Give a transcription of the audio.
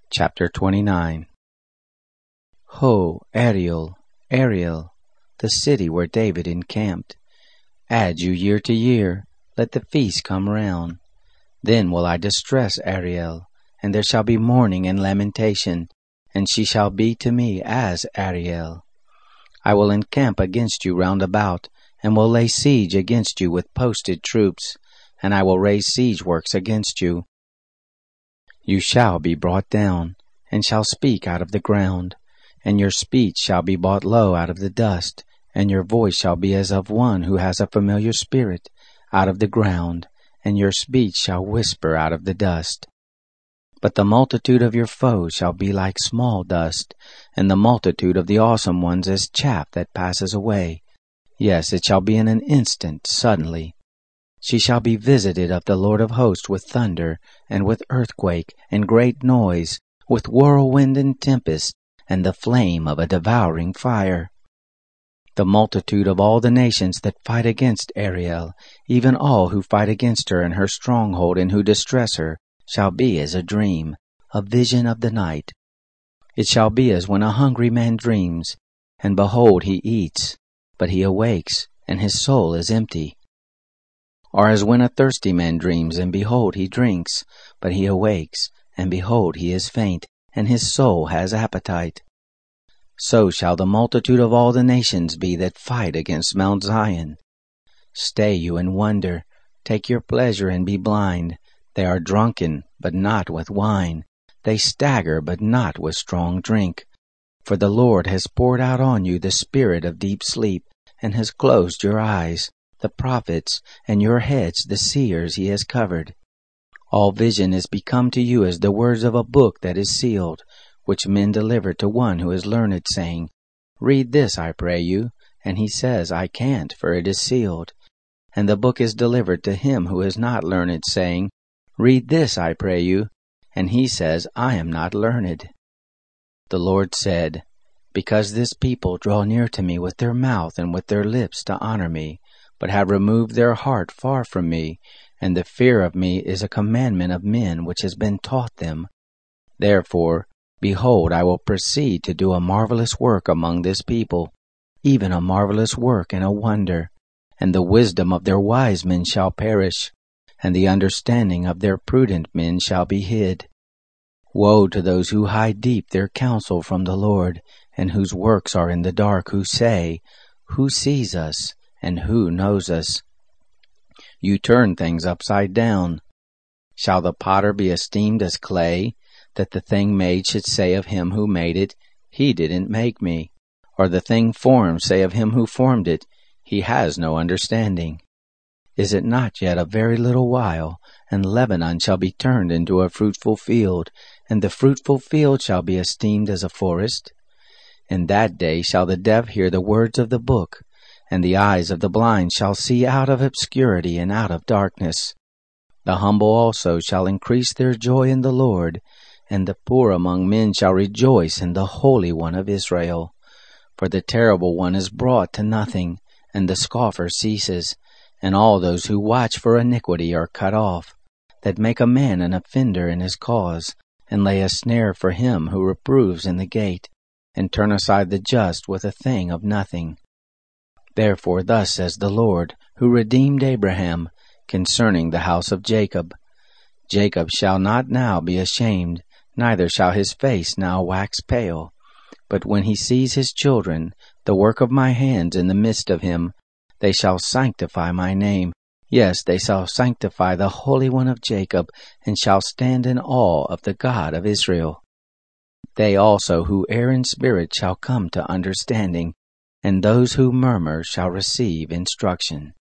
Chapter 29. Ho, Ariel, Ariel, the city where David encamped. Add you year to year, let the feast come round. Then will I distress Ariel, and there shall be mourning and lamentation, and she shall be to me as Ariel. I will encamp against you round about, and will lay siege against you with posted troops, and I will raise siege works against you. You shall be brought down, and shall speak out of the ground, and your speech shall be brought low out of the dust, and your voice shall be as of one who has a familiar spirit out of the ground, and your speech shall whisper out of the dust. But the multitude of your foes shall be like small dust, and the multitude of the awesome ones as chaff that passes away. Yes, it shall be in an instant, suddenly. She shall be visited of the Lord of hosts with thunder, and with earthquake, and great noise, with whirlwind and tempest, and the flame of a devouring fire. The multitude of all the nations that fight against Ariel, even all who fight against her and her stronghold and who distress her, shall be as a dream, a vision of the night. It shall be as when a hungry man dreams, and behold, he eats, but he awakes, and his soul is empty. Or as when a thirsty man dreams, and behold, he drinks, but he awakes, and behold, he is faint, and his soul has appetite. So shall the multitude of all the nations be that fight against Mount Zion. Stay you and wonder, take your pleasure and be blind. They are drunken, but not with wine. They stagger, but not with strong drink. For the Lord has poured out on you the spirit of deep sleep, and has closed your eyes, the prophets, and your heads the seers he has covered. All vision is become to you as the words of a book that is sealed, which men deliver to one who is learned, saying, Read this, I pray you. And he says, I can't, for it is sealed. And the book is delivered to him who is not learned, saying, Read this, I pray you. And he says, I am not learned. The Lord said, Because this people draw near to me with their mouth and with their lips to honor me, but have removed their heart far from me, and the fear of me is a commandment of men which has been taught them. Therefore, behold, I will proceed to do a marvelous work among this people, even a marvelous work and a wonder, and the wisdom of their wise men shall perish, and the understanding of their prudent men shall be hid. Woe to those who hide deep their counsel from the Lord, and whose works are in the dark, who say, Who sees us, and who knows us? You turn things upside down. Shall the potter be esteemed as clay, that the thing made should say of him who made it, He didn't make me? Or the thing formed say of him who formed it, He has no understanding? Is it not yet a very little while, and Lebanon shall be turned into a fruitful field, and the fruitful field shall be esteemed as a forest? In that day shall the deaf hear the words of the book, and the eyes of the blind shall see out of obscurity and out of darkness. The humble also shall increase their joy in the Lord, and the poor among men shall rejoice in the Holy One of Israel. For the terrible one is brought to nothing, and the scoffer ceases, and all those who watch for iniquity are cut off, that make a man an offender in his cause, and lay a snare for him who reproves in the gate, and turn aside the just with a thing of nothing. Therefore thus says the Lord, who redeemed Abraham, concerning the house of Jacob, Jacob shall not now be ashamed, neither shall his face now wax pale. But when he sees his children, the work of my hands in the midst of him, they shall sanctify my name. Yes, they shall sanctify the Holy One of Jacob, and shall stand in awe of the God of Israel. They also who err in spirit shall come to understanding, and those who murmur shall receive instruction.